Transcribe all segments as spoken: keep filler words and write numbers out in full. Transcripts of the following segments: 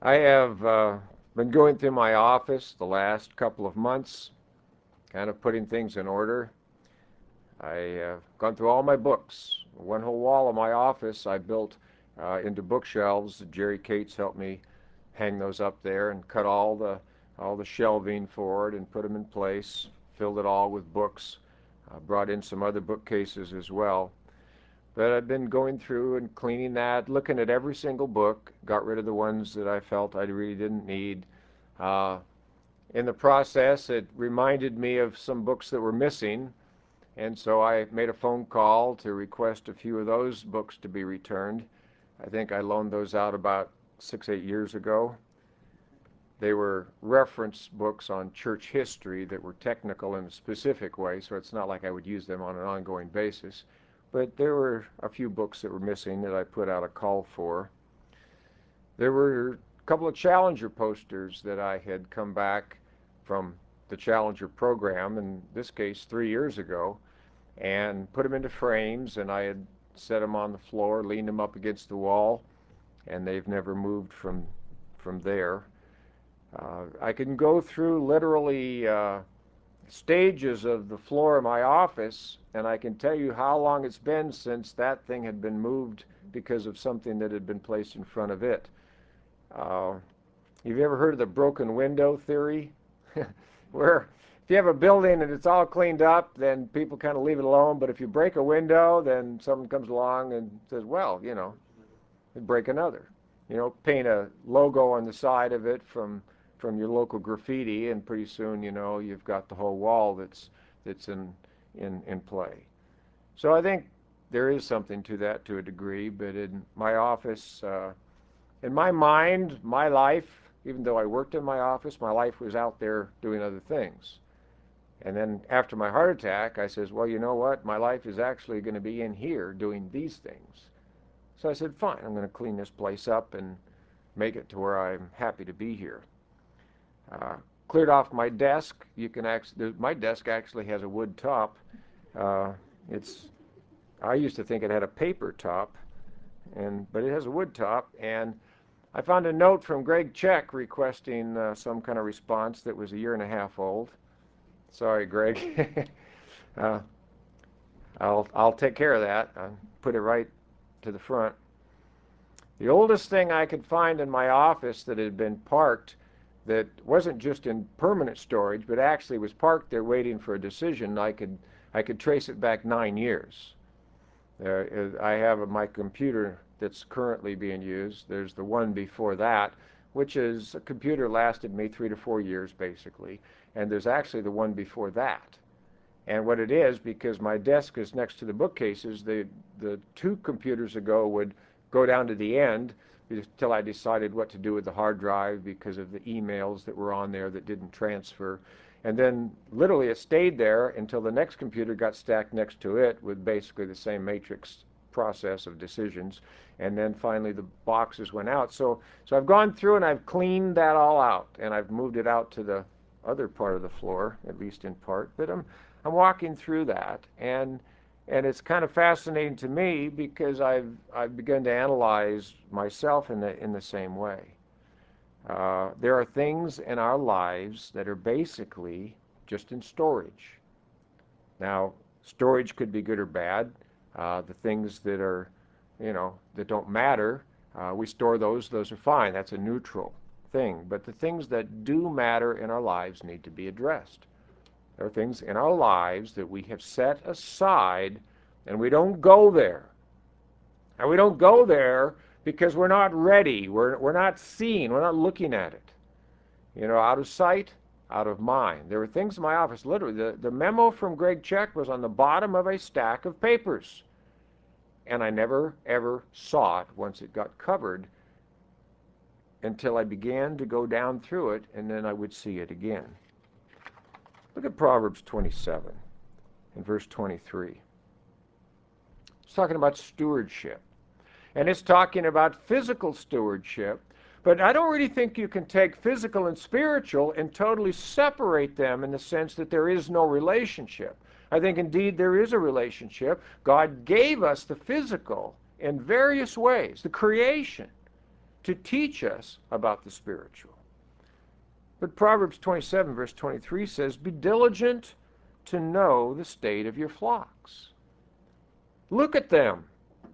I have uh, been going through my office the last couple of months, kind of putting things in order. I have gone through all my books. One whole wall of my office I built uh, into bookshelves. Jerry Cates helped me hang those up there and cut all the all the shelving for it and put them in place. Filled it all with books. Uh, brought in some other bookcases as well. But I've been going through and cleaning that, looking at every single book, got rid of the ones that I felt I really didn't need. Uh, in the process, it reminded me of some books that were missing, and so I made a phone call to request a few of those books to be returned. I think I loaned those out about six, eight years ago. They were reference books on church history that were technical in a specific way, so it's not like I would use them on an ongoing basis. But there were a few books that were missing that I put out a call for. There were a couple of Challenger posters that I had come back from the Challenger program, in this case three years ago, and put them into frames, and I had set them on the floor, leaned them up against the wall, and they've never moved from from there. Uh, I can go through literally uh, stages of the floor of my office, and I can tell you how long it's been since that thing had been moved because of something that had been placed in front of it. Uh, have you ever heard of the broken window theory? Where if you have a building and it's all cleaned up, then people kind of leave it alone, but if you break a window, then someone comes along and says, well, you know, break another. You know, paint a logo on the side of it from from your local graffiti, and pretty soon, you know, you've got the whole wall that's that's in in in play. So I think there is something to that to a degree, but in my office, uh, in my mind, my life, even though I worked in my office, my life was out there doing other things. And then after my heart attack, I says, well, you know what? My life is actually going to be in here doing these things. So I said, fine, I'm going to clean this place up and make it to where I'm happy to be here. Uh, cleared off my desk. You can actually, my desk actually has a wood top. Uh, it's, I used to think it had a paper top, and but it has a wood top. And I found a note from Greg Check requesting uh, some kind of response that was a year and a half old. Sorry, Greg. uh, I'll I'll take care of that. I'll put it right to the front. The oldest thing I could find in my office that had been parked, that wasn't just in permanent storage, but actually was parked there waiting for a decision, I could I could trace it back nine years. Uh, I have my computer that's currently being used. There's the one before that, which is a computer lasted me three to four years basically, and there's actually the one before that. And what it is, because my desk is next to the bookcases, the the two computers ago would go down to the end until I decided what to do with the hard drive because of the emails that were on there that didn't transfer. And then literally it stayed there until the next computer got stacked next to it with basically the same matrix process of decisions. And then finally the boxes went out. So so I've gone through and I've cleaned that all out, and I've moved it out to the other part of the floor, at least in part. But I'm I'm walking through that, and and it's kind of fascinating to me because I've I've begun to analyze myself in the in the same way. Uh, there are things in our lives that are basically just in storage. Now, storage could be good or bad. Uh, the things that are, you know, that don't matter, uh, we store those. Those are fine. That's a neutral thing. But the things that do matter in our lives need to be addressed. There are things in our lives that we have set aside, and we don't go there. And we don't go there because we're not ready. We're, we're not seeing. We're not looking at it. You know, out of sight, out of mind. There were things in my office, literally, the, the memo from Greg Check was on the bottom of a stack of papers. And I never, ever saw it once it got covered until I began to go down through it, and then I would see it again. Look at Proverbs twenty-seven and verse twenty-three. It's talking about stewardship. And it's talking about physical stewardship. But I don't really think you can take physical and spiritual and totally separate them in the sense that there is no relationship. I think indeed there is a relationship. God gave us the physical in various ways, the creation. to teach us about the spiritual. But Proverbs twenty-seven, verse twenty-three says, "Be diligent to know the state of your flocks." Look at them.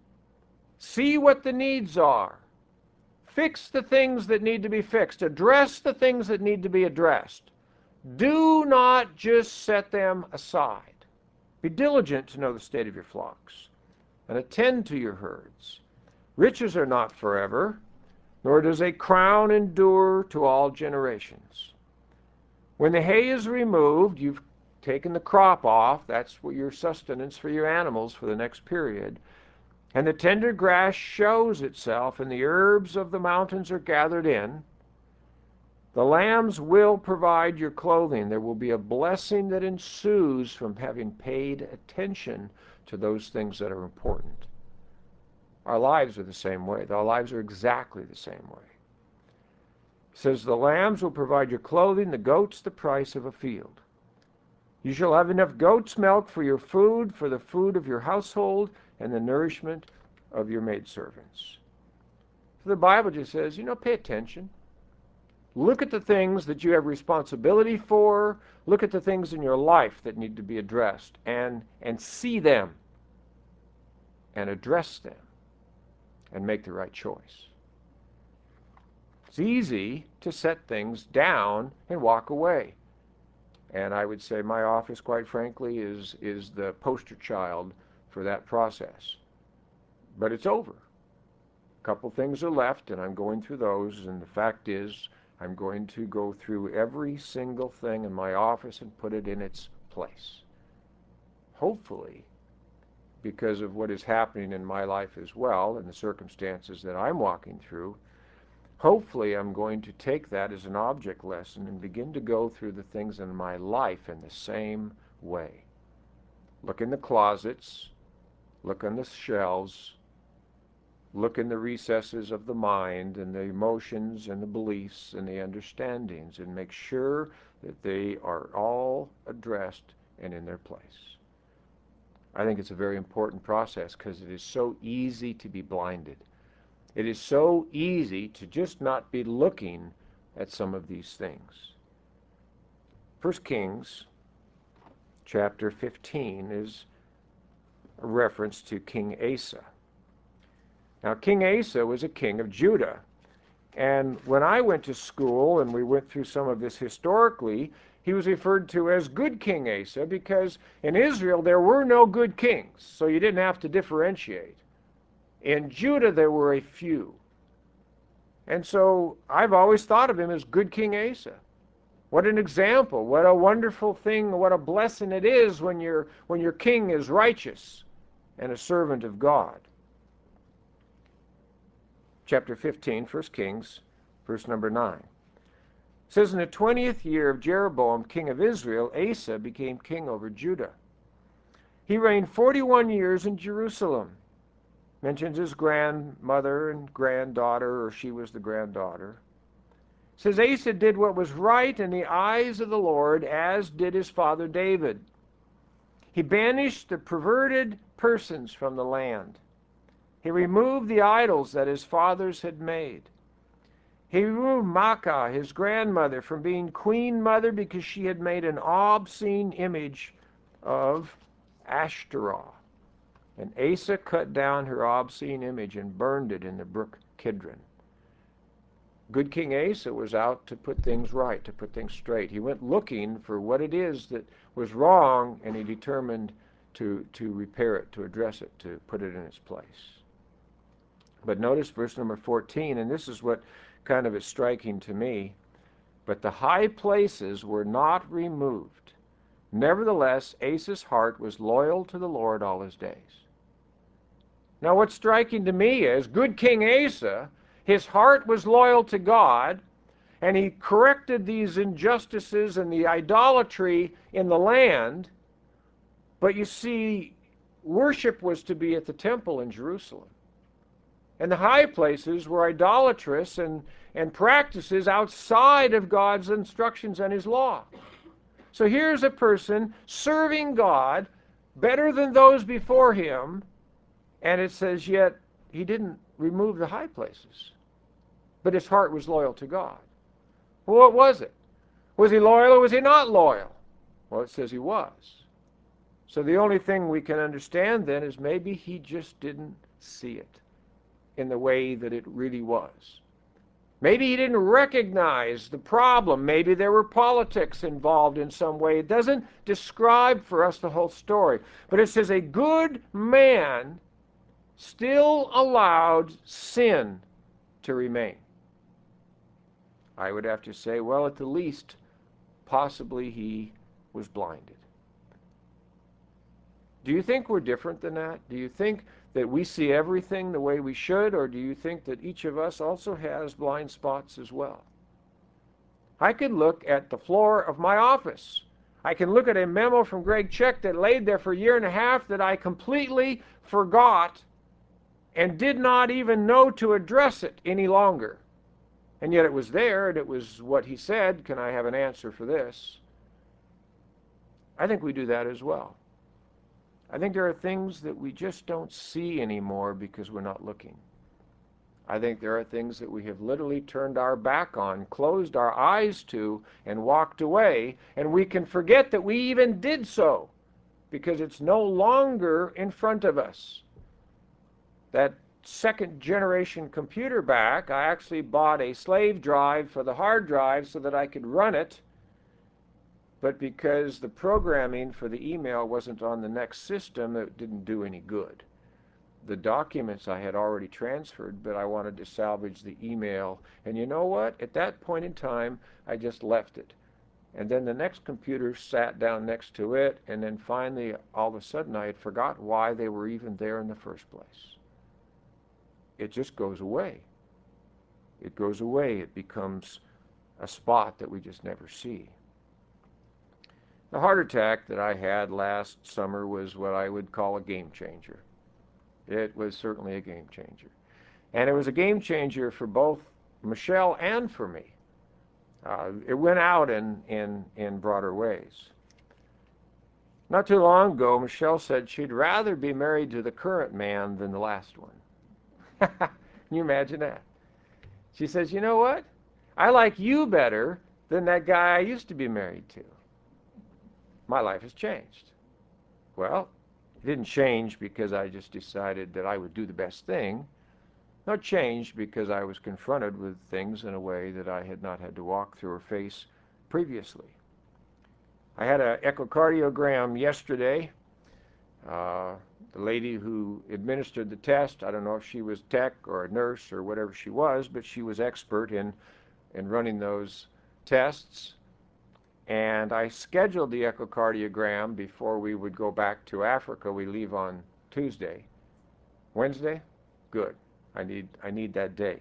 See what the needs are. Fix the things that need to be fixed. Address the things that need to be addressed. Do not just set them aside. Be diligent to know the state of your flocks, and attend to your herds. Riches are not forever, nor does a crown endure to all generations. When the hay is removed, you've taken the crop off. That's what your sustenance for your animals for the next period. And the tender grass shows itself, and the herbs of the mountains are gathered in. The lambs will provide your clothing. There will be a blessing that ensues from having paid attention to those things that are important. Our lives are the same way. Our lives are exactly the same way. It says, "The lambs will provide your clothing, the goats the price of a field. You shall have enough goat's milk for your food, for the food of your household, and the nourishment of your maidservants." So the Bible just says, you know, pay attention. Look at the things that you have responsibility for. Look at the things in your life that need to be addressed, and, and see them and address them and make the right choice. It's easy to set things down and walk away. And I would say my office, quite frankly, is, is the poster child for that process. But it's over. A couple things are left, and I'm going through those, and the fact is I'm going to go through every single thing in my office and put it in its place. Hopefully, because of what is happening in my life as well and the circumstances that I'm walking through, hopefully I'm going to take that as an object lesson and begin to go through the things in my life in the same way. Look in the closets, look on the shelves, look in the recesses of the mind and the emotions and the beliefs and the understandings, and make sure that they are all addressed and in their place. I think it's a very important process because it is so easy to be blinded. It is so easy to just not be looking at some of these things. First Kings chapter fifteen is a reference to King Asa. Now, King Asa was a king of Judah. And when I went to school and we went through some of this historically, he was referred to as good King Asa because in Israel there were no good kings, so you didn't have to differentiate. In Judah there were a few. And so I've always thought of him as good King Asa. What an example, what a wonderful thing, what a blessing it is when your when your king is righteous and a servant of God. Chapter fifteen, First Kings, verse number nine. It says, "In the twentieth year of Jeroboam, king of Israel, Asa became king over Judah. He reigned forty-one years in Jerusalem." Mentions his grandmother and granddaughter, or she was the granddaughter. It says, "Asa did what was right in the eyes of the Lord, as did his father David. He banished the perverted persons from the land. He removed the idols that his fathers had made. He removed Maacah, his grandmother, from being queen mother because she had made an obscene image of Ashtaroth. And Asa cut down her obscene image and burned it in the brook Kidron." Good King Asa was out to put things right, to put things straight. He went looking for what it is that was wrong, and he determined to, to repair it, to address it, to put it in its place. But notice verse number fourteen, and this is what kind of is striking to me. "But the high places were not removed. Nevertheless, Asa's heart was loyal to the Lord all his days." Now what's striking to me is, good King Asa, his heart was loyal to God, and he corrected these injustices and the idolatry in the land. But you see, worship was to be at the temple in Jerusalem. And the high places were idolatrous and, and practices outside of God's instructions and his law. So here's a person serving God better than those before him, and it says, yet he didn't remove the high places. but his heart was loyal to God. Well, what was it? Was he loyal or was he not loyal? Well, it says he was. So the only thing we can understand then is maybe he just didn't see it in the way that it really was. Maybe he didn't recognize the problem. Maybe there were politics involved in some way. It doesn't describe for us the whole story. But it says a good man still allowed sin to remain. I would have to say, well, at the least, possibly he was blinded. Do you think we're different than that? Do you think that we see everything the way we should, or do you think that each of us also has blind spots as well? I could look at the floor of my office. I can look at a memo from Greg Check that laid there for a year and a half that I completely forgot and did not even know to address it any longer. And yet it was there, and it was what he said. Can I have an answer for this? I think we do that as well. I think there are things that we just don't see anymore because we're not looking. I think there are things that we have literally turned our back on, closed our eyes to, and walked away, and we can forget that we even did so because it's no longer in front of us. That second generation computer back, I actually bought a slave drive for the hard drive so that I could run it, but because the programming for the email wasn't on the next system, it didn't do any good. The documents I had already transferred, but I wanted to salvage the email. And you know what? At that point in time, I just left it. And then the next computer sat down next to it, and then finally, all of a sudden, I had forgotten why they were even there in the first place. It just goes away. It goes away. It becomes a spot that we just never see. The heart attack that I had last summer was what I would call a game changer. It was certainly a game changer. And it was a game changer for both Michelle and for me. Uh, it went out in, in, in broader ways. Not too long ago, Michelle said she'd rather be married to the current man than the last one. Can you imagine that? She says, you know what? I like you better than that guy I used to be married to. My life has changed. Well, it didn't change because I just decided that I would do the best thing. No, it changed because I was confronted with things in a way that I had not had to walk through or face previously. I had an echocardiogram yesterday. Uh, the lady who administered the test, I don't know if she was tech or a nurse or whatever she was, but she was expert in, in running those tests. And I scheduled the echocardiogram before we would go back to Africa. We leave on Tuesday. Wednesday? Good. I need, I need that day.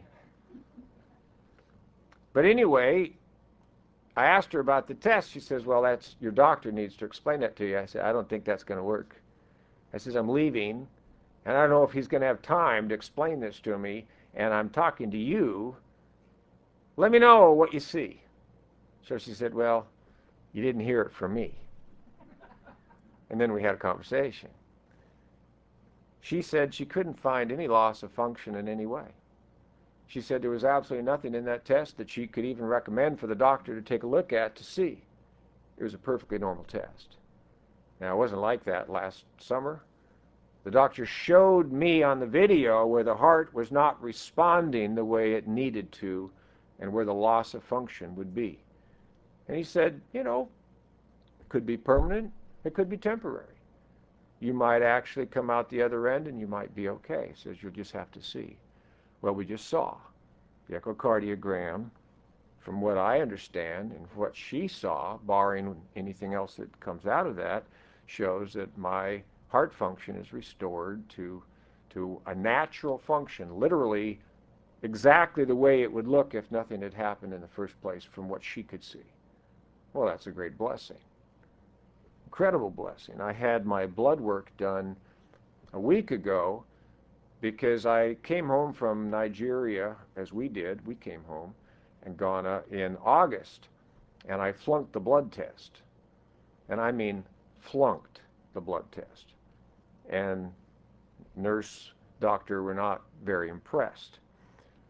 But anyway, I asked her about the test. She says, well, that's, your doctor needs to explain that to you. I said, I don't think that's going to work. I says, I'm leaving, and I don't know if he's going to have time to explain this to me, and I'm talking to you. Let me know what you see. So she said, well, you didn't hear it from me. And then we had a conversation. She said she couldn't find any loss of function in any way. She said there was absolutely nothing in that test that she could even recommend for the doctor to take a look at to see. It was a perfectly normal test. Now, it wasn't like that last summer. The doctor showed me on the video where the heart was not responding the way it needed to and where the loss of function would be. And he said, you know, it could be permanent, it could be temporary. You might actually come out the other end and you might be okay. He says, you'll just have to see. Well, we just saw the echocardiogram. From what I understand and what she saw, barring anything else that comes out of that, shows that my heart function is restored to, to a natural function, literally exactly the way it would look if nothing had happened in the first place from what she could see. Well, that's a great blessing. Incredible blessing. I had my blood work done a week ago because I came home from Nigeria, as we did. We came home and Ghana in August, and I flunked the blood test. And I mean flunked the blood test. And nurse, doctor were not very impressed.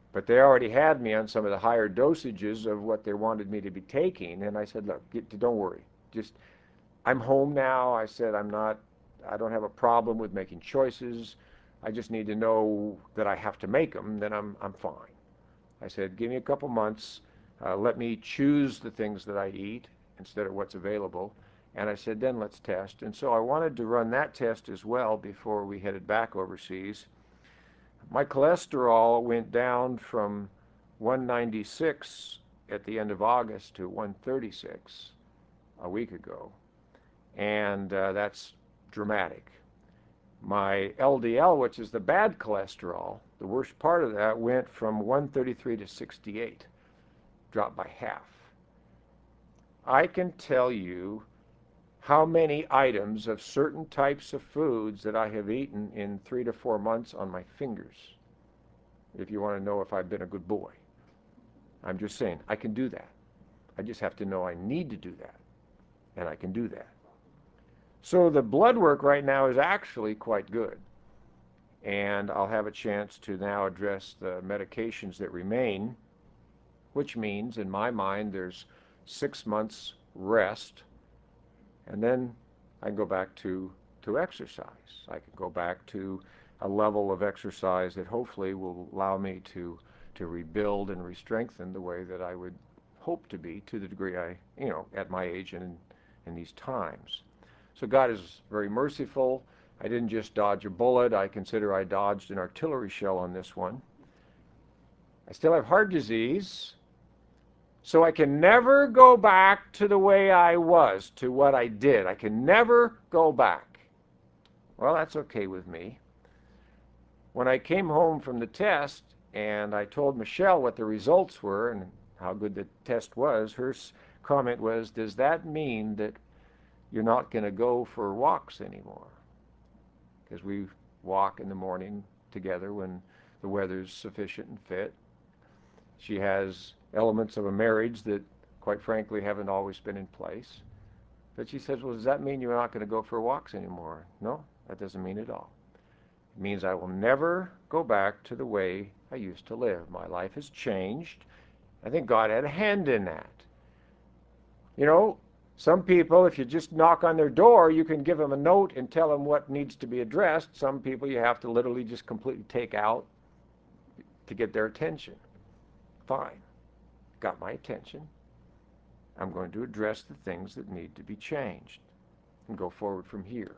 But they already had me on some of the higher dosages of what they wanted me to be taking. And I said, look, get, don't worry. Just, I'm home now. I said, I'm not, I don't have a problem with making choices. I just need to know that I have to make them, then I'm, I'm fine. I said, give me a couple months. Uh, let me choose the things that I eat instead of what's available. And I said, then let's test. And so I wanted to run that test as well before we headed back overseas. My cholesterol went down from one ninety-six at the end of August to one thirty-six a week ago. And uh, that's dramatic. My L D L, which is the bad cholesterol, the worst part of that, went from one thirty-three to sixty-eight, dropped by half. I can tell you how many items of certain types of foods that I have eaten in three to four months on my fingers, if you want to know if I've been a good boy. I'm just saying, I can do that. I just have to know I need to do that, and I can do that. So the blood work right now is actually quite good, and I'll have a chance to now address the medications that remain, which means, in my mind, there's six months rest, and then I can go back to, to exercise. I can go back to a level of exercise that hopefully will allow me to, to rebuild and re-strengthen the way that I would hope to be, to the degree I, you know, at my age and in, in these times. So God is very merciful. I didn't just dodge a bullet. I consider I dodged an artillery shell on this one. I still have heart disease, so I can never go back to the way I was, to what I did. I can never go back. Well, that's okay with me. When I came home from the test and I told Michelle what the results were and how good the test was, her comment was, does that mean that you're not going to go for walks anymore? Because we walk in the morning together when the weather's sufficient and fit. She has elements of a marriage that, quite frankly, haven't always been in place. But she says, well, does that mean you're not going to go for walks anymore? No, that doesn't mean it all. It means I will never go back to the way I used to live. My life has changed. I think God had a hand in that. You know, some people, if you just knock on their door, you can give them a note and tell them what needs to be addressed. Some people you have to literally just completely take out to get their attention. Fine. Got my attention. I'm going to address the things that need to be changed and go forward from here.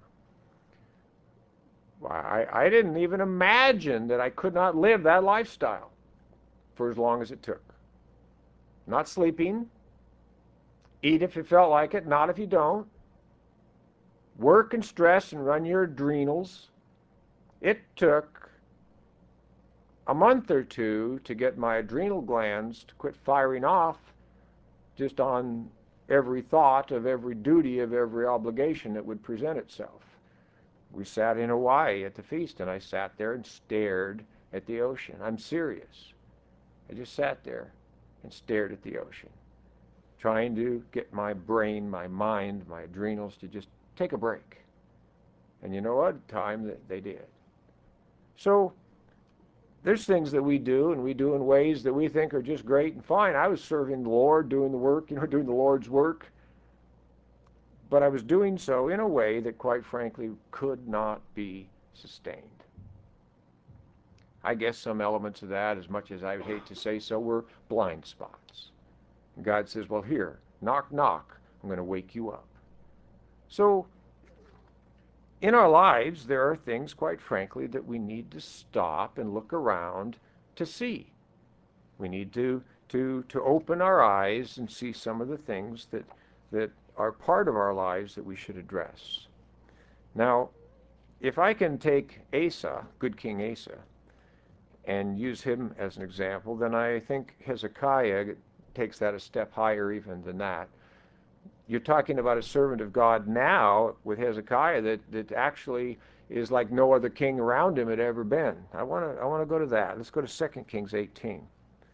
I, I didn't even imagine that I could not live that lifestyle for as long as it took. Not sleeping. Eat if you felt like it, not if you don't. Work and stress and run your adrenals. It took a month or two to get my adrenal glands to quit firing off just on every thought of every duty of every obligation that would present itself. We sat in Hawaii at the feast, and I sat there and stared at the ocean. I'm serious. I just sat there and stared at the ocean, trying to get my brain, my mind, my adrenals to just take a break. And you know what? Time that they did. So there's things that we do, and we do in ways that we think are just great and fine. I was serving the Lord, doing the work, you know, doing the Lord's work. But I was doing so in a way that, quite frankly, could not be sustained. I guess some elements of that, as much as I would hate to say so, were blind spots. And God says, well, here, knock, knock. I'm going to wake you up. So in our lives, there are things, quite frankly, that we need to stop and look around to see. We need to, to, to open our eyes and see some of the things that, that are part of our lives that we should address. Now, if I can take Asa, good King Asa, and use him as an example, then I think Hezekiah takes that a step higher even than that. You're talking about a servant of God now with Hezekiah that, that actually is like no other king around him had ever been. I want to I want to go to that. Let's go to Second Kings eighteen.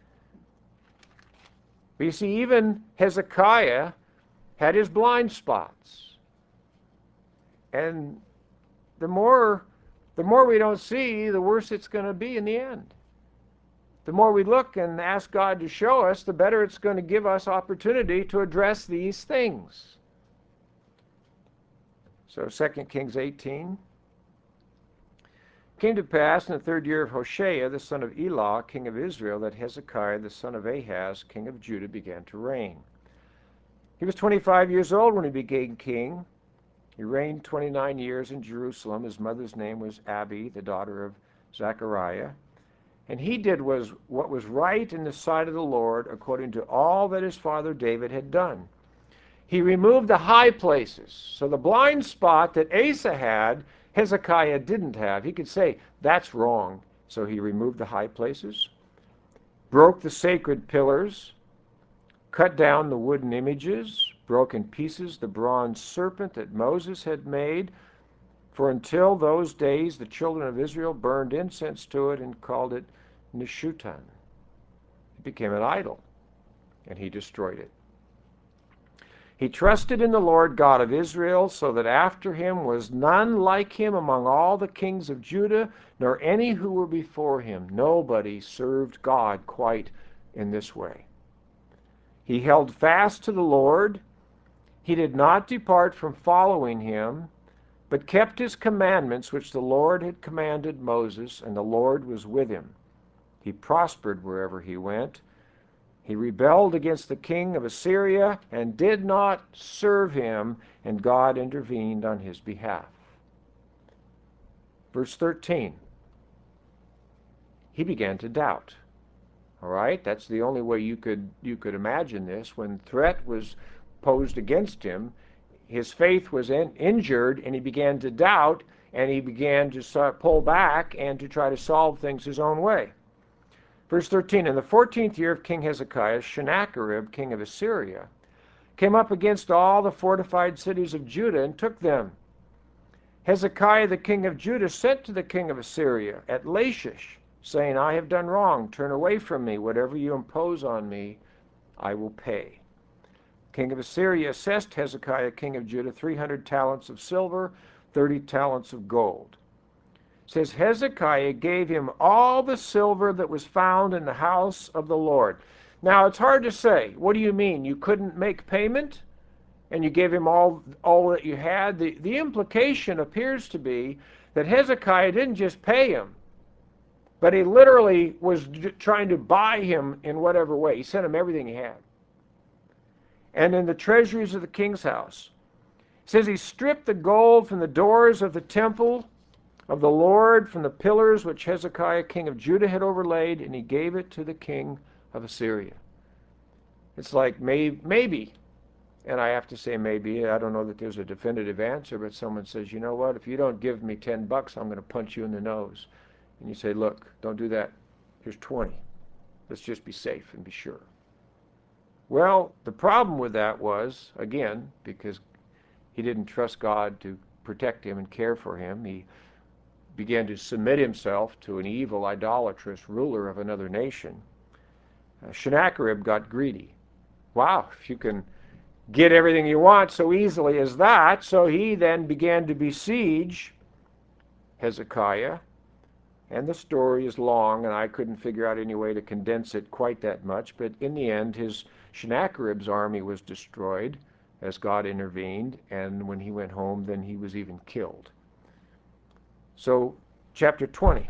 But you see, even Hezekiah had his blind spots. And the more, the more we don't see, the worse it's going to be in the end. the more we look and ask God to show us, the better it's going to give us opportunity to address these things. So Second Kings eighteen. It came to pass in the third year of Hoshea, the son of Elah, king of Israel, that Hezekiah, the son of Ahaz, king of Judah, began to reign. He was twenty-five years old when he became king. He reigned twenty-nine years in Jerusalem. His mother's name was Abi, the daughter of Zechariah. And he did was what was right in the sight of the Lord, according to all that his father David had done. He removed the high places. So the blind spot that Asa had, Hezekiah didn't have. He could say, that's wrong. So he removed the high places, broke the sacred pillars, cut down the wooden images, broke in pieces the bronze serpent that Moses had made. For until those days the children of Israel burned incense to it and called it Neshutan. It became an idol, and he destroyed it. He trusted in the Lord God of Israel, so that after him was none like him among all the kings of Judah, nor any who were before him. Nobody served God quite in this way. He held fast to the Lord. He did not depart from following him, but kept his commandments which the Lord had commanded Moses, and the Lord was with him. He prospered wherever he went. He rebelled against the king of Assyria and did not serve him, and God intervened on his behalf. Verse thirteen. He began to doubt. All right, that's the only way you could you could imagine this. When threat was posed against him, his faith was in, injured, and he began to doubt, and he began to start, pull back and to try to solve things his own way. Verse thirteen, in the fourteenth year of King Hezekiah, Sennacherib, king of Assyria, came up against all the fortified cities of Judah and took them. Hezekiah, the king of Judah, sent to the king of Assyria at Lachish, saying, I have done wrong. Turn away from me. Whatever you impose on me, I will pay. King of Assyria assessed Hezekiah, king of Judah, three hundred talents of silver, thirty talents of gold. It says Hezekiah gave him all the silver that was found in the house of the Lord. Now it's hard to say. What do you mean? You couldn't make payment and you gave him all, all that you had? The, the implication appears to be that Hezekiah didn't just pay him, but he literally was trying to buy him in whatever way. He sent him everything he had. And in the treasuries of the king's house, it says he stripped the gold from the doors of the temple of the Lord, from the pillars which Hezekiah, king of Judah, had overlaid, and he gave it to the king of Assyria. It's like may, maybe, and I have to say maybe, I don't know that there's a definitive answer, but someone says, you know what, if you don't give me ten bucks, I'm going to punch you in the nose. And you say, look, don't do that. Here's twenty. Let's just be safe and be sure. Well, the problem with that was, again, because he didn't trust God to protect him and care for him, he began to submit himself to an evil, idolatrous ruler of another nation. Uh, Sennacherib got greedy. Wow, if you can get everything you want so easily as that. So he then began to besiege Hezekiah. And the story is long, and I couldn't figure out any way to condense it quite that much. But in the end, his Sennacherib's army was destroyed as God intervened. And when he went home, then he was even killed. So, chapter twenty.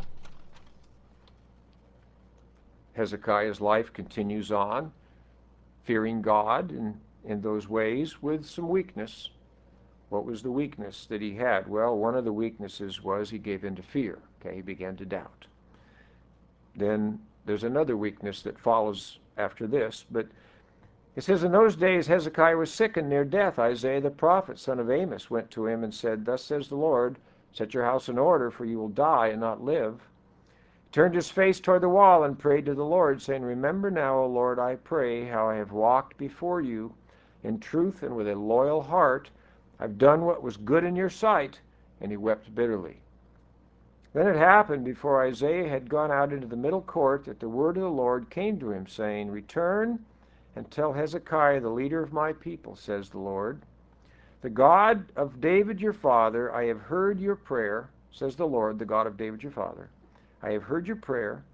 Hezekiah's life continues on, fearing God in, in those ways with some weakness. What was the weakness that he had? Well, one of the weaknesses was he gave in to fear. Okay, he began to doubt. Then there's another weakness that follows after this, but it says, in those days Hezekiah was sick and near death. Isaiah the prophet, son of Amos, went to him and said, thus says the Lord, set your house in order, for you will die and not live. He turned his face toward the wall and prayed to the Lord, saying, remember now, O Lord, I pray, how I have walked before you in truth and with a loyal heart. I've done what was good in your sight. And he wept bitterly. Then it happened, before Isaiah had gone out into the middle court, that the word of the Lord came to him, saying, return and tell Hezekiah, the leader of my people, says the Lord, the God of David your father, I have heard your prayer, says the Lord, the God of David your father. I have heard your prayer.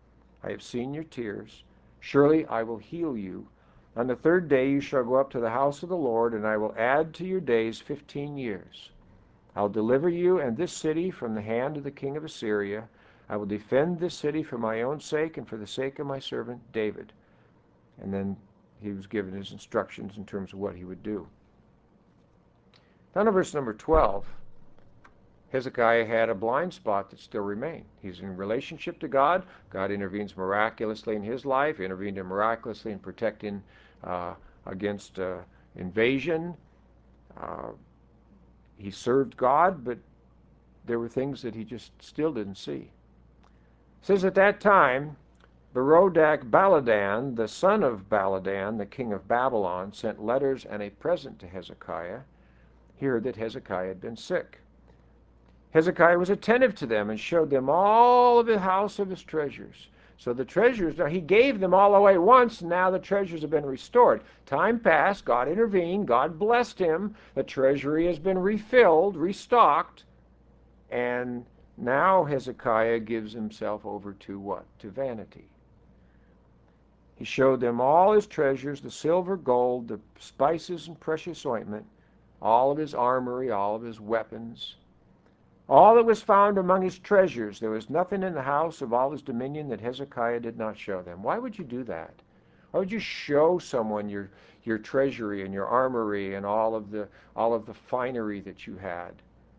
I have seen your tears. Surely I will heal you. On the third day you shall go up to the house of the Lord, and I will add to your days fifteen years. I'll deliver you and this city from the hand of the king of Assyria. I will defend this city for my own sake and for the sake of my servant David." And then he was given his instructions in terms of what he would do. Down to verse number twelve, Hezekiah had a blind spot that still remained. He's in relationship to God. God intervenes miraculously in his life, intervened miraculously in protecting uh, against uh, invasion. Uh, he served God, but there were things that he just still didn't see. It says at that time, Berodach Baladan, the son of Baladan, the king of Babylon, sent letters and a present to Hezekiah. He heard that Hezekiah had been sick. Hezekiah was attentive to them and showed them all of the house of his treasures. So the treasures, now he gave them all away once, and now the treasures have been restored. Time passed, God intervened, God blessed him, the treasury has been refilled, restocked, and now Hezekiah gives himself over to what? To vanity. He showed them all his treasures, the silver, gold, the spices and precious ointment, all of his armory, all of his weapons. All that was found among his treasures, there was nothing in the house of all his dominion that Hezekiah did not show them. Why would you do that? Why would you show someone your, your treasury and your armory and all of the all of the finery that you had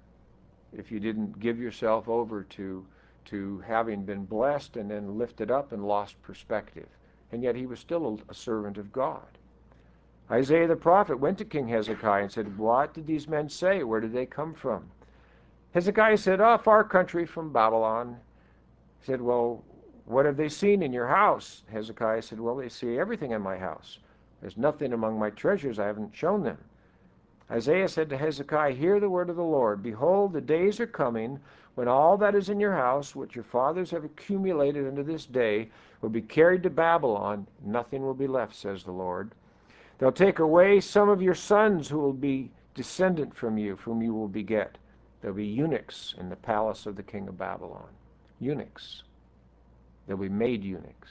if you didn't give yourself over to, to having been blessed and then lifted up and lost perspective? And yet he was still a, a servant of God. Isaiah the prophet went to King Hezekiah and said, "What did these men say? Where did they come from?" Hezekiah said, "Oh, far country from Babylon." He said, "Well, what have they seen in your house?" Hezekiah said, "Well, they see everything in my house. There's nothing among my treasures I haven't shown them." Isaiah said to Hezekiah, "Hear the word of the Lord. Behold, the days are coming when all that is in your house, which your fathers have accumulated unto this day, will be carried to Babylon. Nothing will be left, says the Lord. They'll take away some of your sons who will be descendant from you, whom you will beget. There'll be eunuchs in the palace of the king of Babylon." Eunuchs. They'll be made eunuchs.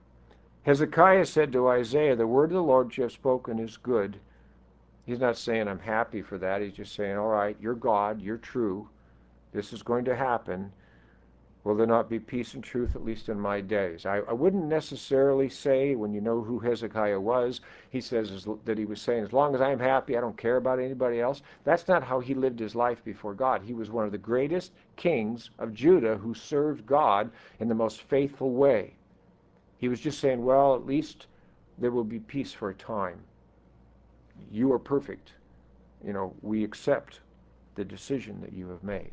Hezekiah said to Isaiah, "The word of the Lord you have spoken is good." He's not saying I'm happy for that. He's just saying, all right, you're God, you're true. This is going to happen. Will there not be peace and truth, at least in my days? I, I wouldn't necessarily say, when you know who Hezekiah was, he says as, that he was saying, as long as I'm happy, I don't care about anybody else. That's not how he lived his life before God. He was one of the greatest kings of Judah who served God in the most faithful way. He was just saying, well, at least there will be peace for a time. You are perfect. You know, we accept the decision that you have made.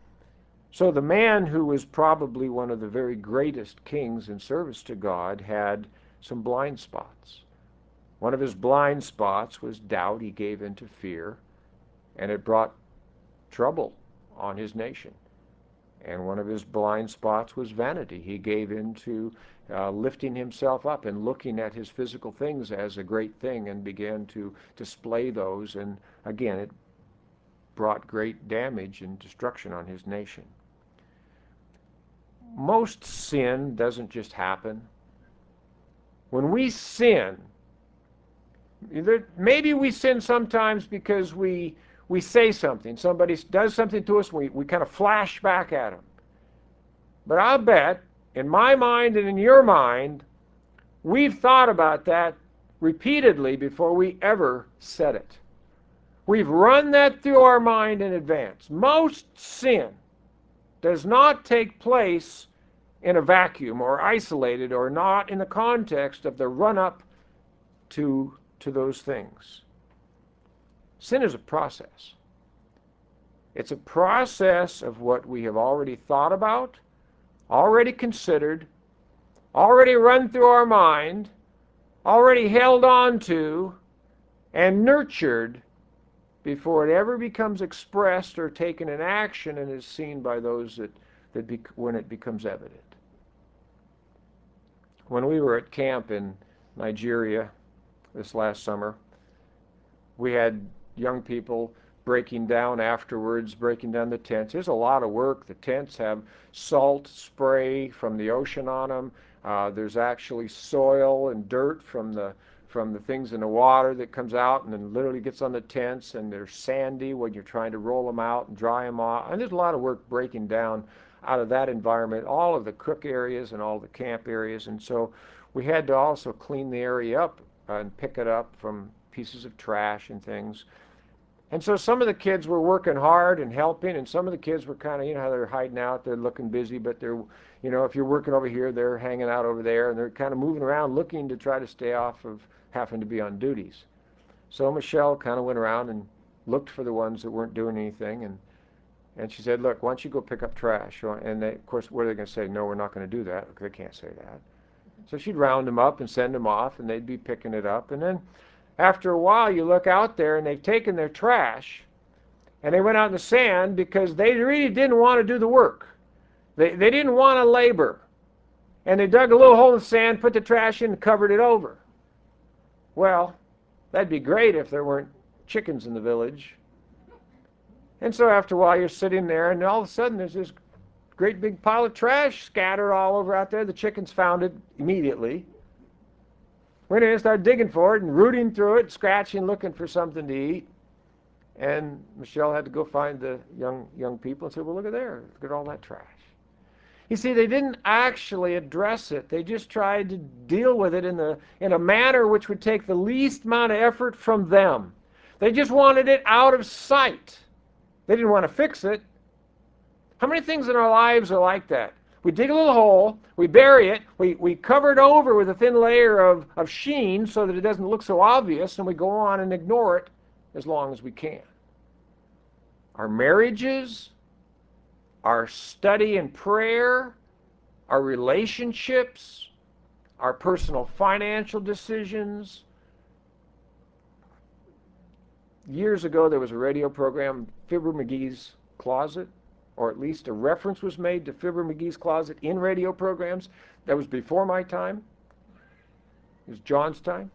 So the man who was probably one of the very greatest kings in service to God had some blind spots. One of his blind spots was doubt. He gave in to fear, and it brought trouble on his nation. And one of his blind spots was vanity. He gave in to uh, lifting himself up and looking at his physical things as a great thing and began to display those. And again, it brought great damage and destruction on his nation. Most sin doesn't just happen. When we sin, maybe we sin sometimes because we we say something. Somebody does something to us, we, we kind of flash back at them. But I'll bet, in my mind and in your mind, we've thought about that repeatedly before we ever said it. We've run that through our mind in advance. Most sin does not take place in a vacuum or isolated or not in the context of the run-up to, to those things. Sin is a process. It's a process of what we have already thought about, already considered, already run through our mind, already held on to, and nurtured before it ever becomes expressed or taken in action and is seen by those that, that be, when it becomes evident. When we were at camp in Nigeria this last summer, we had young people breaking down afterwards, breaking down the tents. There's a lot of work. The tents have salt spray from the ocean on them. Uh, there's actually soil and dirt from the from the things in the water that comes out and then literally gets on the tents, and they're sandy when you're trying to roll them out and dry them off. And there's a lot of work breaking down out of that environment, all of the cook areas and all the camp areas. And so we had to also clean the area up and pick it up from pieces of trash and things. And so some of the kids were working hard and helping, and some of the kids were kind of, you know how they're hiding out, they're looking busy, but they're, you know, if you're working over here, they're hanging out over there, and they're kind of moving around looking to try to stay off of having to be on duties. So Michelle kind of went around and looked for the ones that weren't doing anything, and, and she said, look, why don't you go pick up trash? And they, of course, what are they going to say? No, we're not going to do that. They can't say that. So she'd round them up and send them off, and they'd be picking it up. And then after a while, you look out there, and they've taken their trash, and they went out in the sand because they really didn't want to do the work. They, they didn't want to labor. And they dug a little hole in the sand, put the trash in, and covered it over. Well, that'd be great if there weren't chickens in the village. And so after a while, you're sitting there, and all of a sudden, there's this great big pile of trash scattered all over out there. The chickens found it immediately. Went in and started digging for it and rooting through it, scratching, looking for something to eat. And Michelle had to go find the young young people and say, well, look at there. Look at all that trash. You see, they didn't actually address it. They just tried to deal with it in, the, in a manner which would take the least amount of effort from them. They just wanted it out of sight. They didn't want to fix it. How many things in our lives are like that? We dig a little hole, we bury it, we, we cover it over with a thin layer of, of sheen so that it doesn't look so obvious, and we go on and ignore it as long as we can. Our marriages, our study and prayer, our relationships, our personal financial decisions. Years ago, there was a radio program, Fibber McGee's Closet, or at least a reference was made to Fibber McGee's Closet in radio programs. That was before my time. It was John's time.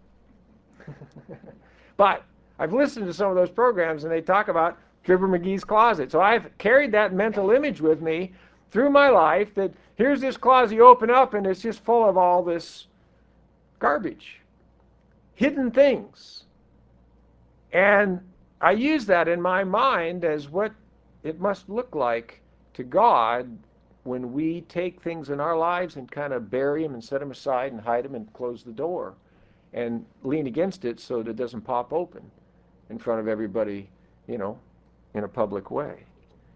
But I've listened to some of those programs, and they talk about Fibber McGee's Closet. So I've carried that mental image with me through my life, that here's this closet you open up, and it's just full of all this garbage, hidden things. And I use that in my mind as what it must look like to God when we take things in our lives and kind of bury them and set them aside and hide them and close the door and lean against it so that it doesn't pop open in front of everybody, you know, in a public way.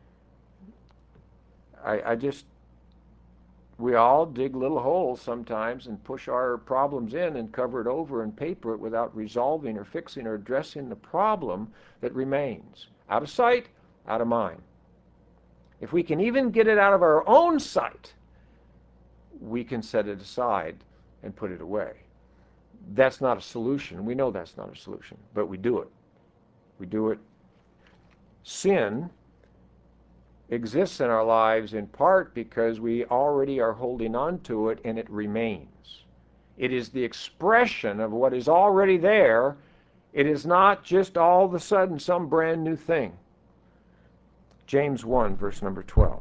I, I just, we all dig little holes sometimes and push our problems in and cover it over and paper it without resolving or fixing or addressing the problem that remains. Out of sight, out of mind. If we can even get it out of our own sight, we can set it aside and put it away. That's not a solution. We know that's not a solution, but we do it. We do it. Sin exists in our lives in part because we already are holding on to it and it remains. It is the expression of what is already there. It is not just all of a sudden some brand new thing. James one, verse number twelve.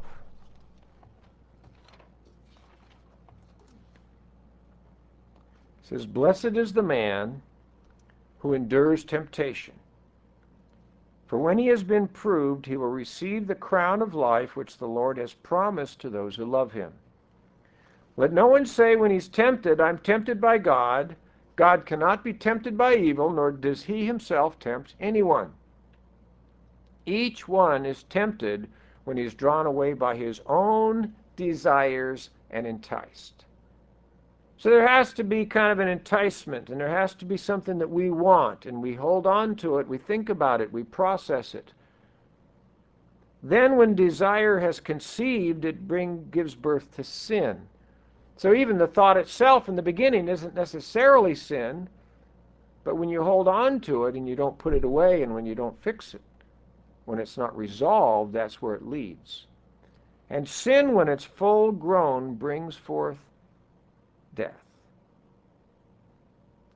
It says, blessed is the man who endures temptation. For when he has been proved, he will receive the crown of life which the Lord has promised to those who love him. Let no one say when he's tempted, I'm tempted by God. God cannot be tempted by evil, nor does he himself tempt anyone. Each one is tempted when he is drawn away by his own desires and enticed. So there has to be kind of an enticement, and there has to be something that we want, and we hold on to it, we think about it, we process it. Then when desire has conceived, it bring, gives birth to sin. So even the thought itself in the beginning isn't necessarily sin, but when you hold on to it and you don't put it away and when you don't fix it, when it's not resolved, that's where it leads. And sin, when it's full grown, brings forth death.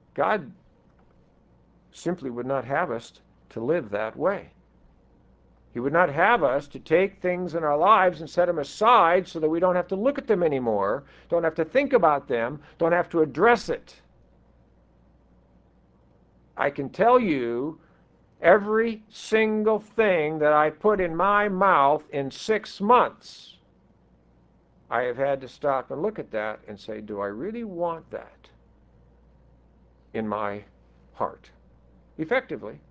God simply would not have us to live that way. He would not have us to take things in our lives and set them aside so that we don't have to look at them anymore, don't have to think about them, don't have to address it. I can tell you every single thing that I put in my mouth in six months, I have had to stop and look at that and say, do I really want that in my heart? Effectively.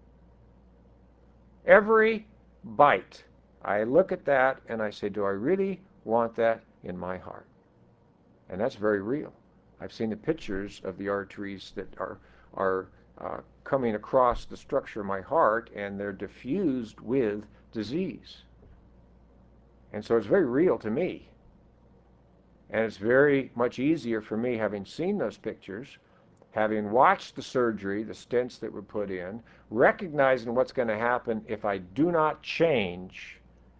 Every bite, I look at that and I say, do I really want that in my heart? And that's very real. I've seen the pictures of the arteries that are, are uh, coming across the structure of my heart, and they're diffused with disease. And so it's very real to me. And it's very much easier for me, having seen those pictures, having watched the surgery, the stents that were put in, recognizing what's going to happen if I do not change.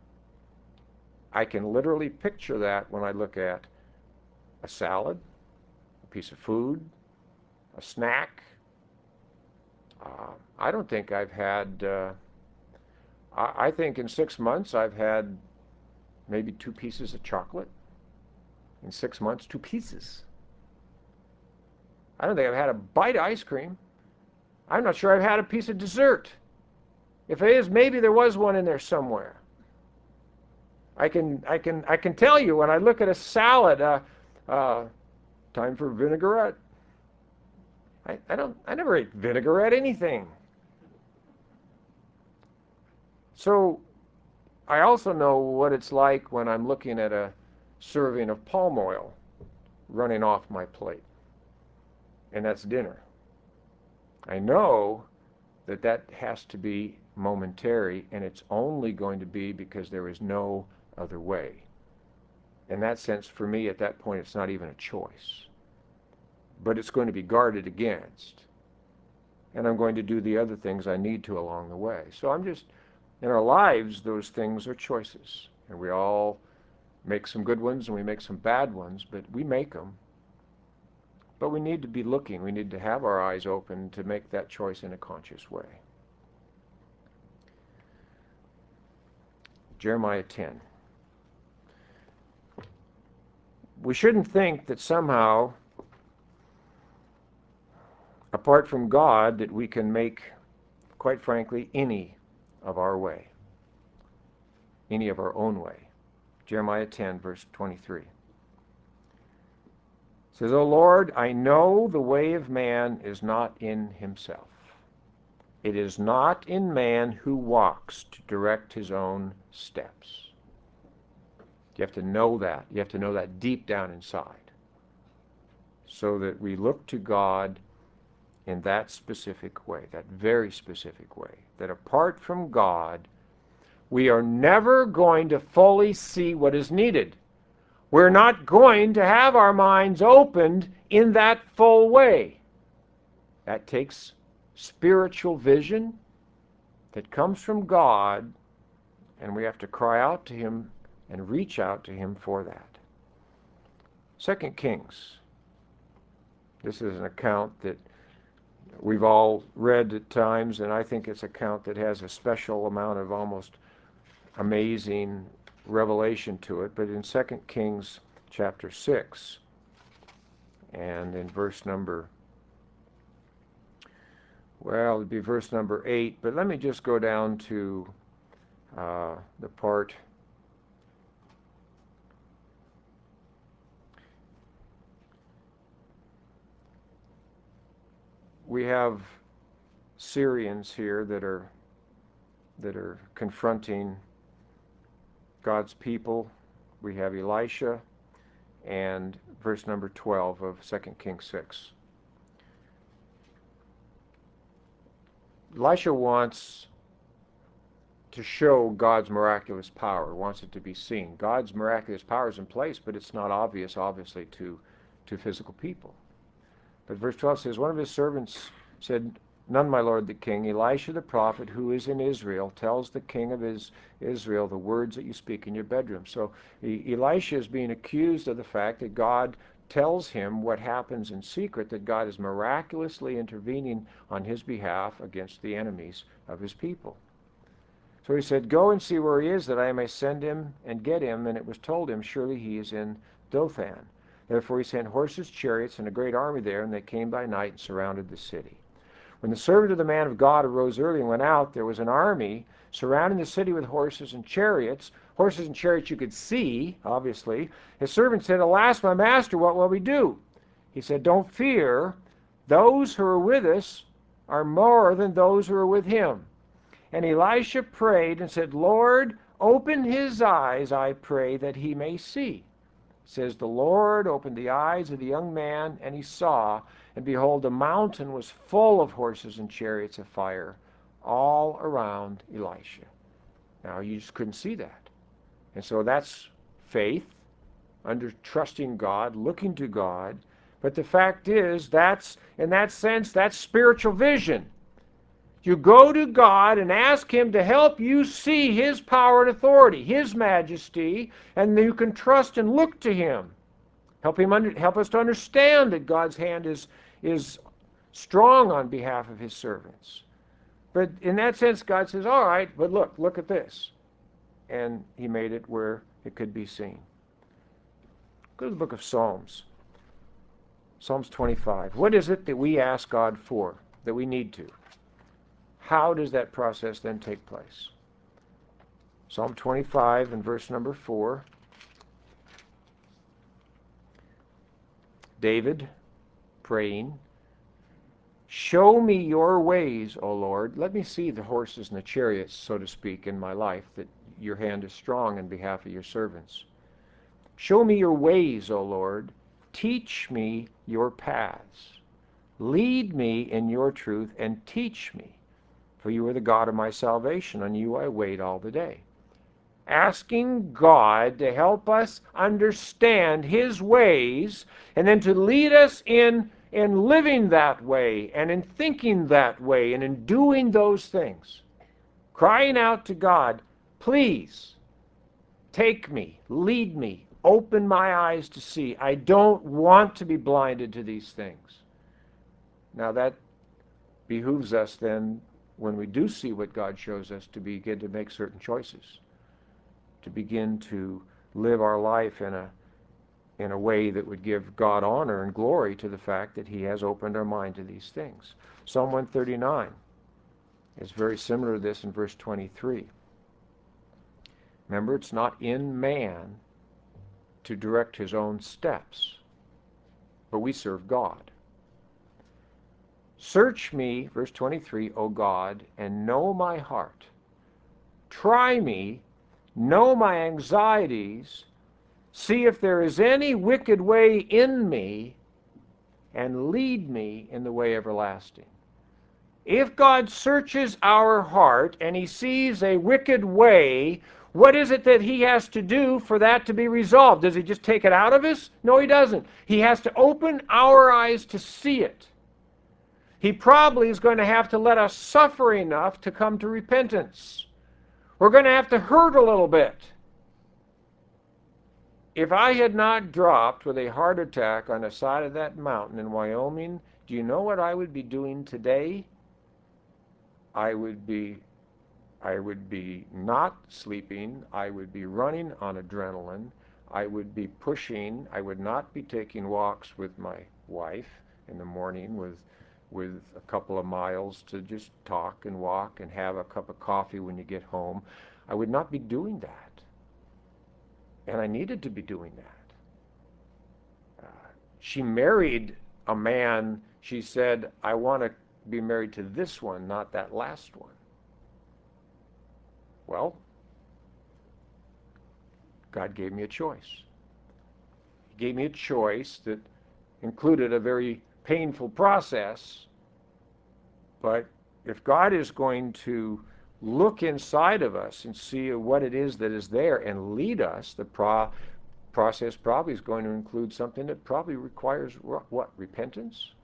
I can literally picture that when I look at a salad, a piece of food, a snack. Uh, I don't think I've had, uh, I, I think in six months I've had maybe two pieces of chocolate. In six months, two pieces. I don't think I've had a bite of ice cream. I'm not sure I've had a piece of dessert. If it is, maybe there was one in there somewhere. I can, I can, I can tell you when I look at a salad, uh, uh, time for vinaigrette. I, I don't, I never ate vinaigrette anything. So I also know what it's like when I'm looking at a serving of palm oil running off my plate, and that's dinner. I know that that has to be momentary, and it's only going to be because there is no other way. In that sense, for me, at that point, it's not even a choice. But it's going to be guarded against. And I'm going to do the other things I need to along the way. So I'm just, in our lives, those things are choices. And we all make some good ones and we make some bad ones, but we make them. But we need to be looking. We need to have our eyes open to make that choice in a conscious way. Jeremiah ten. We shouldn't think that somehow, apart from God, that we can make, quite frankly, any of our way, any of our own way. Jeremiah ten, verse twenty-three. It says, O Lord, I know the way of man is not in himself. It is not in man who walks to direct his own steps. You have to know that. You have to know that deep down inside, so that we look to God in that specific way, that very specific way, that apart from God, we are never going to fully see what is needed. We're not going to have our minds opened in that full way. That takes spiritual vision that comes from God, and we have to cry out to Him and reach out to Him for that. Second Kings. This is an account that we've all read at times, and I think it's an account that has a special amount of almost amazing revelation to it. But in Second Kings chapter six, and in verse number, well, it'd be verse number eight, but let me just go down to uh, the part we have Syrians here that are that are confronting God's people. We have Elisha, and verse number twelve of Second Kings six. Elisha wants to show God's miraculous power, wants it to be seen. God's miraculous power is in place, but it's not obvious, obviously, to, to physical people. But verse twelve says, one of his servants said, None, my lord the king. Elisha the prophet, who is in Israel, tells the king of his, Israel the words that you speak in your bedroom. So e- Elisha is being accused of the fact that God tells him what happens in secret, that God is miraculously intervening on his behalf against the enemies of his people. So he said, "Go and see where he is, that I may send him and get him." And it was told him, "Surely he is in Dothan." Therefore he sent horses, chariots, and a great army there, and they came by night and surrounded the city. When the servant of the man of God arose early and went out, there was an army surrounding the city with horses and chariots. Horses and chariots you could see, obviously. His servant said, "Alas, my master, what will we do?" He said, "Don't fear. Those who are with us are more than those who are with him." And Elisha prayed and said, "Lord, open his eyes, I pray, that he may see." It says, "The Lord opened the eyes of the young man, and he saw, and behold, the mountain was full of horses and chariots of fire all around Elisha." Now, you just couldn't see that. And so that's faith, under trusting God, looking to God. But the fact is, that's, in that sense, that's spiritual vision. You go to God and ask him to help you see his power and authority, his majesty, and you can trust and look to him. Help him under, help us to understand that God's hand is, is strong on behalf of his servants. But in that sense, God says, "All right, but look, look at this." And he made it where it could be seen. Go to the book of Psalms. Psalms twenty-five. What is it that we ask God for, that we need to? How does that process then take place? Psalm twenty-five and verse number four. David praying, "Show me your ways, O Lord." Let me see the horses and the chariots, so to speak, in my life, that your hand is strong in behalf of your servants. "Show me your ways, O Lord. Teach me your paths. Lead me in your truth and teach me. For you are the God of my salvation. On you I wait all the day." Asking God to help us understand his ways, and then to lead us in, in living that way, and in thinking that way, and in doing those things. Crying out to God, "Please, take me, lead me, open my eyes to see. I don't want to be blinded to these things." Now that behooves us then, when we do see what God shows us, to begin to make certain choices, to begin to live our life in a in a way that would give God honor and glory to the fact that he has opened our mind to these things. Psalm one thirty-nine is very similar to this in verse twenty-three. Remember, it's not in man to direct his own steps, but we serve God. "Search me," verse twenty-three, "O God, and know my heart. Try me, know my anxieties, see if there is any wicked way in me, and lead me in the way everlasting." If God searches our heart and he sees a wicked way, what is it that he has to do for that to be resolved? Does he just take it out of us? No, he doesn't. He has to open our eyes to see it. He probably is going to have to let us suffer enough to come to repentance. We're going to have to hurt a little bit. If I had not dropped with a heart attack on the side of that mountain in Wyoming, do you know what I would be doing today? I would be I would be not sleeping. I would be running on adrenaline. I would be pushing. I would not be taking walks with my wife in the morning with with a couple of miles to just talk and walk and have a cup of coffee when you get home. I would not be doing that. And I needed to be doing that. Uh, she married a man. She said, "I want to be married to this one, not that last one." Well, God gave me a choice. He gave me a choice that included a very painful process. But if God is going to look inside of us and see what it is that is there and lead us, the pro- process probably is going to include something that probably requires what? Repentance?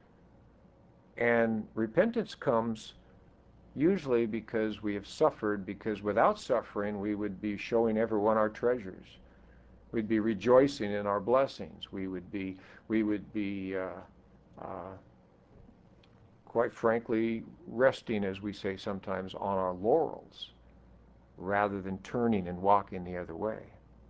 And repentance comes usually because we have suffered, because without suffering we would be showing everyone our treasures. We'd be rejoicing in our blessings. We would be, we would be uh, uh, quite frankly, resting, as we say sometimes, on our laurels. rather than turning and walking the other way.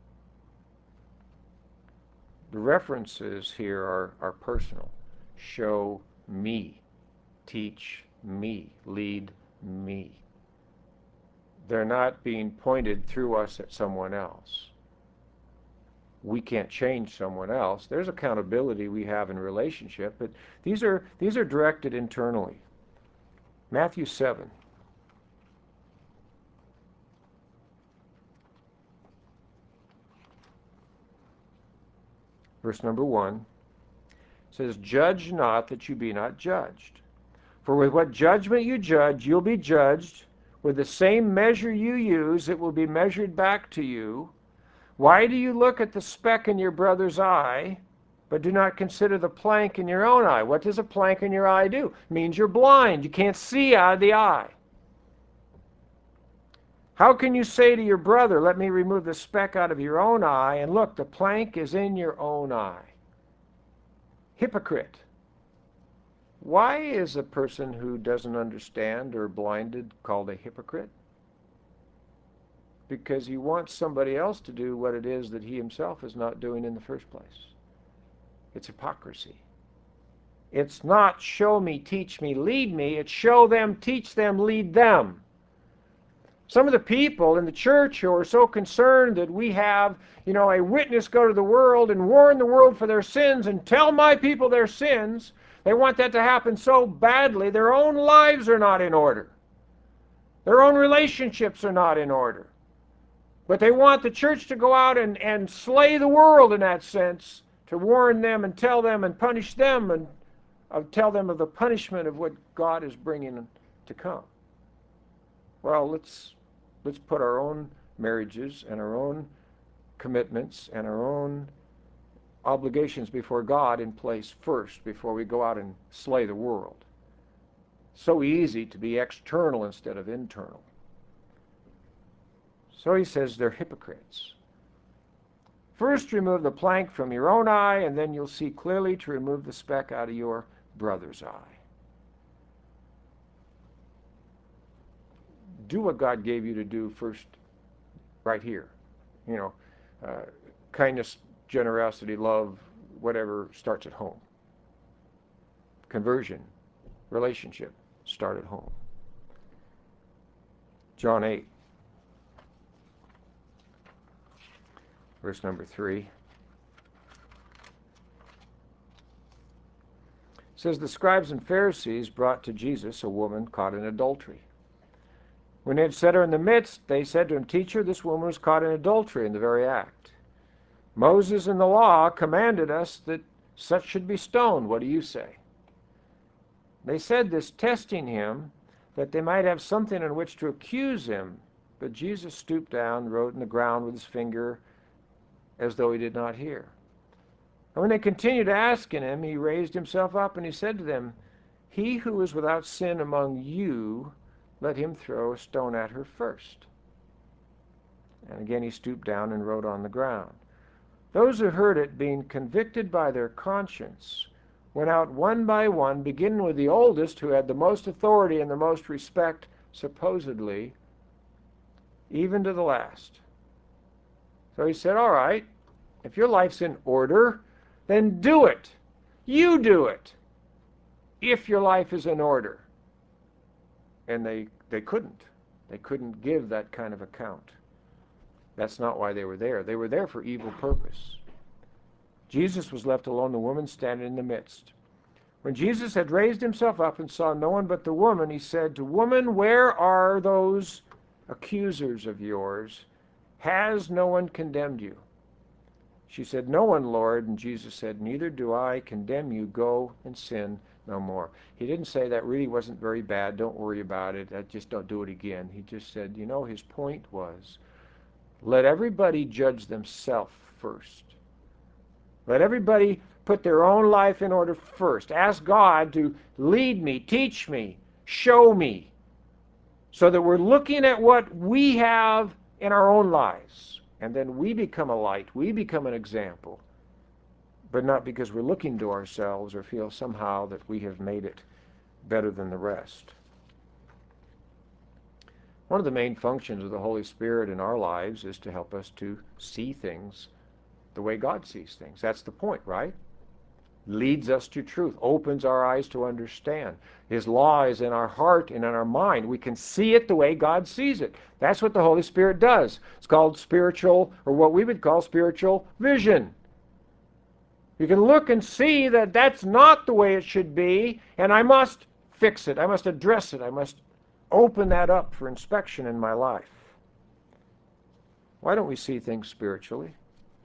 The references here are, are personal. Show me, teach me, lead me. They're not being pointed through us at someone else. We can't change someone else. There's accountability we have in relationship, but these are these are directed internally. Matthew seven. Verse number one says, "Judge not that you be not judged. For with what judgment you judge, you'll be judged. With the same measure you use, it will be measured back to you. Why do you look at the speck in your brother's eye, but do not consider the plank in your own eye?" What does a plank in your eye do? It means you're blind. You can't see out of the eye. How can you say to your brother, "Let me remove the speck out of your own eye," and look, the plank is in your own eye? Hypocrite. Why is a person who doesn't understand or blinded called a hypocrite? Because he wants somebody else to do what it is that he himself is not doing in the first place. It's hypocrisy. It's not show me, teach me, lead me. It's show them, teach them, lead them. Some of the people in the church who are so concerned that we have, you know, a witness go to the world and warn the world for their sins and tell my people their sins, they want that to happen so badly, their own lives are not in order. Their own relationships are not in order. But they want the church to go out and, and slay the world in that sense, to warn them and tell them and punish them and uh, tell them of the punishment of what God is bringing to come. Well, let's let's put our own marriages and our own commitments and our own obligations before God in place first before we go out and slay the world. So easy to be external instead of internal. So he says they're hypocrites. First remove the plank from your own eye, and then you'll see clearly to remove the speck out of your brother's eye. Do what God gave you to do first, right here. You know, uh, kindness, generosity, love, whatever, starts at home. Conversion, relationship, start at home. John eight, verse number three. It says, "The scribes and Pharisees brought to Jesus a woman caught in adultery. When they had set her in the midst, they said to him, 'Teacher, this woman was caught in adultery in the very act. Moses in the law commanded us that such should be stoned. What do you say?' They said this, testing him, that they might have something on which to accuse him. But Jesus stooped down, wrote in the ground with his finger, as though he did not hear. And when they continued asking him, he raised himself up and he said to them, 'He who is without sin among you, let him throw a stone at her first.' And again he stooped down and wrote on the ground. Those who heard it, being convicted by their conscience, went out one by one, beginning with the oldest, who had the most authority and the most respect, supposedly, even to the last. So he said, 'All right, if your life's in order, then do it. You do it, if your life is in order.' And they, they couldn't. They couldn't give that kind of account. That's not why they were there. They were there for evil purpose. Jesus was left alone, the woman standing in the midst. When Jesus had raised himself up and saw no one but the woman, he said to, 'Woman, where are those accusers of yours? Has no one condemned you?' She said, 'No one, Lord.' And Jesus said, 'Neither do I condemn you. Go and sin no more.'" He didn't say that really wasn't very bad. Don't worry about it. Just don't do it again. He just said, you know, his point was, let everybody judge themselves first. Let everybody put their own life in order first. Ask God to lead me, teach me, show me, so that we're looking at what we have in our own lives. And then we become a light. We become an example. But not because we're looking to ourselves or feel somehow that we have made it better than the rest. One of the main functions of the Holy Spirit in our lives is to help us to see things the way God sees things. That's the point, right? Leads us to truth, opens our eyes to understand. His law is in our heart and in our mind. We can see it the way God sees it. That's what the Holy Spirit does. It's called spiritual, or what we would call spiritual vision. You can look and see that that's not the way it should be, and I must fix it. I must address it. I must open that up for inspection in my life. Why don't we see things spiritually?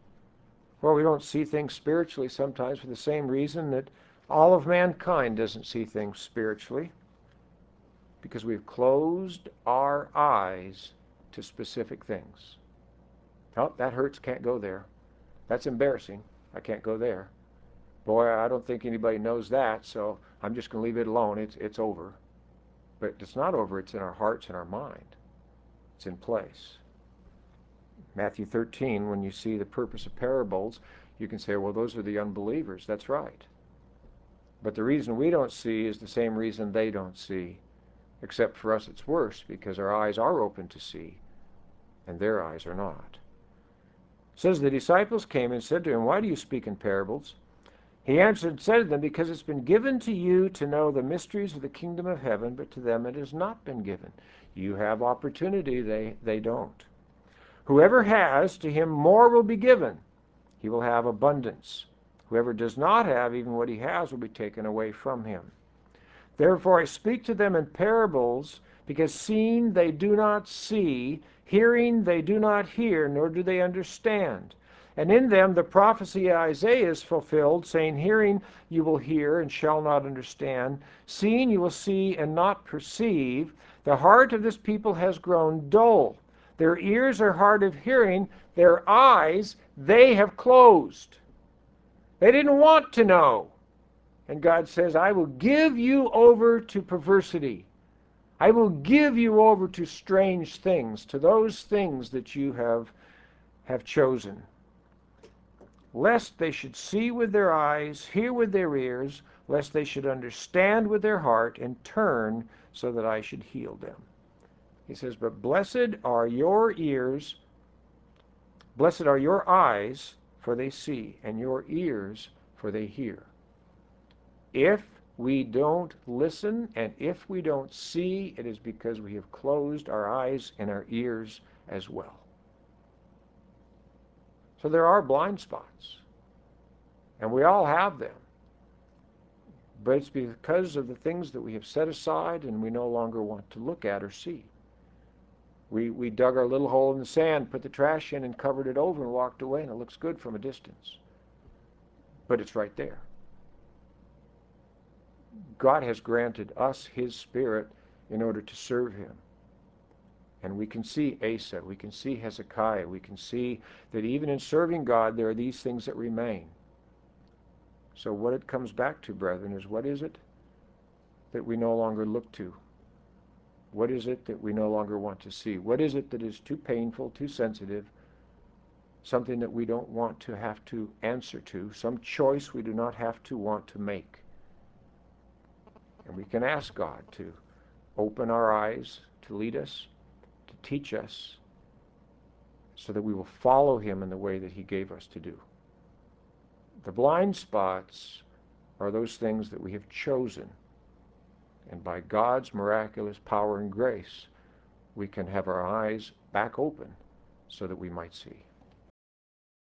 Well, we don't see things spiritually sometimes for the same reason that all of mankind doesn't see things spiritually, because we've closed our eyes to specific things. Oh, that hurts, can't go there. That's embarrassing, I can't go there. Boy, I don't think anybody knows that, so I'm just going to leave it alone. It's, it's over. But it's not over, it's in our hearts and our mind. It's in place. Matthew thirteen, when you see the purpose of parables, you can say, well, those are the unbelievers. That's right. But the reason we don't see is the same reason they don't see. Except for us it's worse, because our eyes are open to see, and their eyes are not. It says the disciples came and said to him, why do you speak in parables? He answered and said to them, because it's been given to you to know the mysteries of the kingdom of heaven, but to them it has not been given. You have opportunity, they, they don't. Whoever has, to him more will be given. He will have abundance. Whoever does not have, even what he has will be taken away from him. Therefore I speak to them in parables, because seeing they do not see, hearing they do not hear, nor do they understand. And in them the prophecy of Isaiah is fulfilled, saying, hearing you will hear and shall not understand, seeing you will see and not perceive. The heart of this people has grown dull. Their ears are hard of hearing, their eyes they have closed. They didn't want to know. And God says, I will give you over to perversity. I will give you over to strange things, to those things that you have, have chosen. Lest they should see with their eyes, hear with their ears, lest they should understand with their heart, and turn so that I should heal them. He says, but blessed are your ears, blessed are your eyes, for they see, and your ears, for they hear. If we don't listen, and if we don't see, it is because we have closed our eyes and our ears as well. So there are blind spots, and we all have them. But it's because of the things that we have set aside and we no longer want to look at or see. We, we dug our little hole in the sand, put the trash in, and covered it over and walked away, and it looks good from a distance. But it's right there. God has granted us His Spirit in order to serve Him. And we can see Asa, we can see Hezekiah, we can see that even in serving God, there are these things that remain. So what it comes back to, brethren, is what is it that we no longer look to? What is it that we no longer want to see? What is it that is too painful, too sensitive, something that we don't want to have to answer to, some choice we do not have to want to make? And we can ask God to open our eyes, to lead us, to teach us, so that we will follow Him in the way that He gave us to do. The blind spots are those things that we have chosen. And by God's miraculous power and grace, we can have our eyes back open so that we might see.